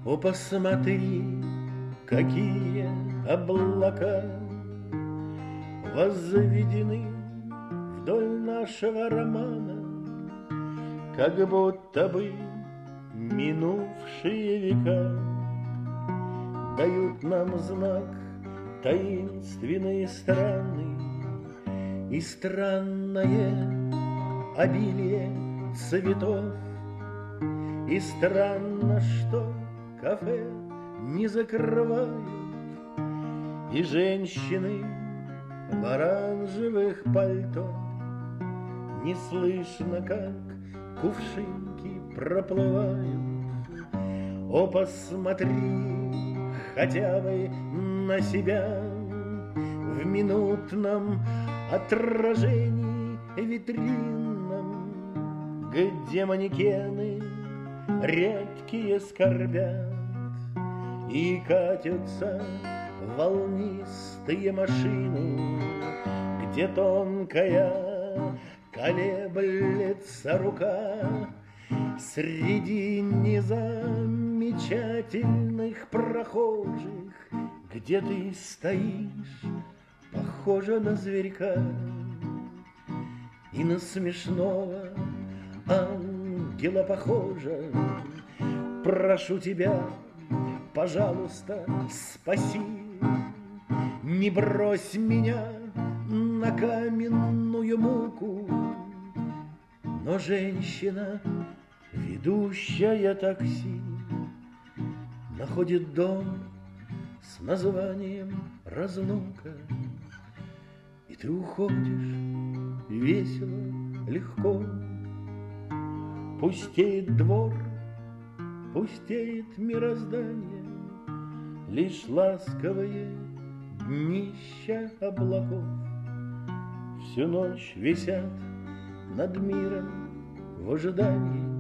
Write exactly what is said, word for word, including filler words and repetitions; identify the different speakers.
Speaker 1: О, посмотри, какие облака возведены вдоль нашего романа, как будто бы минувшие века дают нам знак таинственный и странный, и странное обилие цветов. И странно, что кафе не закрывают, и женщины в оранжевых пальто. Не слышно, как кувшинки проплывают. О, посмотри хотя бы на себя в минутном отражении витринном, где манекены редкие скорбят, и катятся волнистые машины, где тонкая колеблется рука среди незамечательных прохожих, где ты стоишь, похожа на зверька и на смешного ангела похожа. Прошу тебя, пожалуйста, спаси, не брось меня на каменную муку. Но женщина, ведущая такси, находит дом с названием «Разлука», и ты уходишь весело, легко. Пустеет двор, пустеет мироздание, лишь ласковые днища облаков всю ночь висят над миром в ожидании.